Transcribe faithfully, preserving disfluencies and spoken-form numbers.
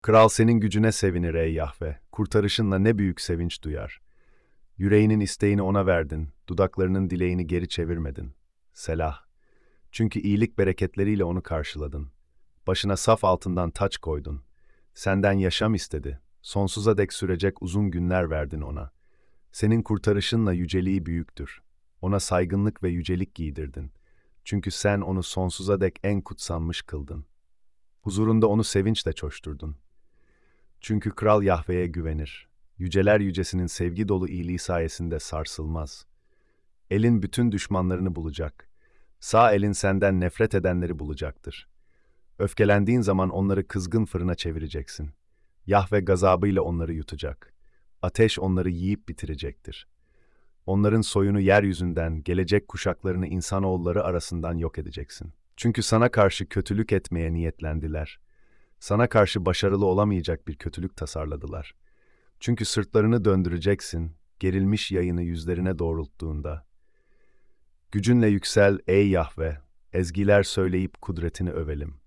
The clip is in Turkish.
Kral senin gücüne sevinir ey Yahve, kurtarışınla ne büyük sevinç duyar. Yüreğinin isteğini ona verdin, dudaklarının dileğini geri çevirmedin. Selah. Çünkü iyilik bereketleriyle onu karşıladın. Başına saf altından taç koydun. Senden yaşam istedi. Sonsuza dek sürecek uzun günler verdin ona. Senin kurtarışınla yüceliği büyüktür. Ona saygınlık ve yücelik giydirdin. Çünkü sen onu sonsuza dek en kutsanmış kıldın. Huzurunda onu sevinçle coşturdun. Çünkü Kral Yahve'ye güvenir. Yüceler yücesinin sevgi dolu iyiliği sayesinde sarsılmaz. Elin bütün düşmanlarını bulacak. Sağ elin senden nefret edenleri bulacaktır. Öfkelendiğin zaman onları kızgın fırına çevireceksin. Yahve gazabıyla onları yutacak. Ateş onları yiyip bitirecektir. Onların soyunu yeryüzünden, gelecek kuşaklarını insanoğulları arasından yok edeceksin. Çünkü sana karşı kötülük etmeye niyetlendiler. Sana karşı başarılı olamayacak bir kötülük tasarladılar. Çünkü sırtlarını döndüreceksin, gerilmiş yayını yüzlerine doğrulttuğunda. Gücünle yüksel ey Yahve, ezgiler söyleyip kudretini övelim.